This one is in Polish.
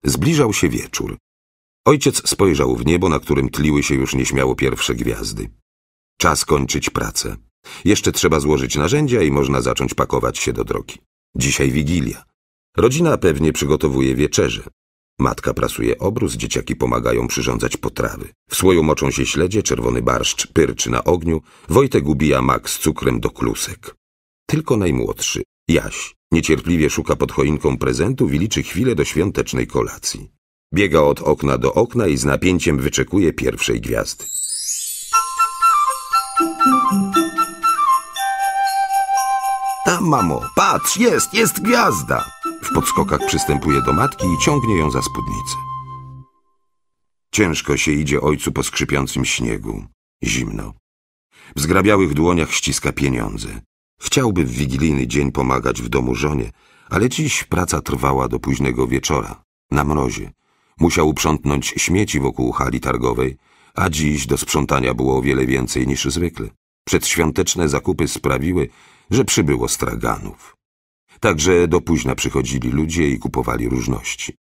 Zbliżał się wieczór. Ojciec spojrzał w niebo, na którym tliły się już nieśmiało pierwsze gwiazdy. Czas kończyć pracę. Jeszcze trzeba złożyć narzędzia i można zacząć pakować się do drogi. Dzisiaj Wigilia. Rodzina pewnie przygotowuje wieczerzę. Matka prasuje obrus, dzieciaki pomagają przyrządzać potrawy. W słoju moczą się śledzie, czerwony barszcz pyrczy na ogniu, Wojtek ubija mak z cukrem do klusek. Tylko najmłodszy, Jaś, niecierpliwie szuka pod choinką prezentów i liczy chwilę do świątecznej kolacji. Biega od okna do okna i z napięciem wyczekuje pierwszej gwiazdy. Tam, mamo, patrz, jest gwiazda! W podskokach przystępuje do matki i ciągnie ją za spódnicę. Ciężko się idzie ojcu po skrzypiącym śniegu. Zimno. W zgrabiałych dłoniach ściska pieniądze. Chciałby w wigilijny dzień pomagać w domu żonie, ale dziś praca trwała do późnego wieczora, na mrozie. Musiał uprzątnąć śmieci wokół hali targowej, a dziś do sprzątania było o wiele więcej niż zwykle. Przedświąteczne zakupy sprawiły, że przybyło straganów. Także do późna przychodzili ludzie i kupowali różności.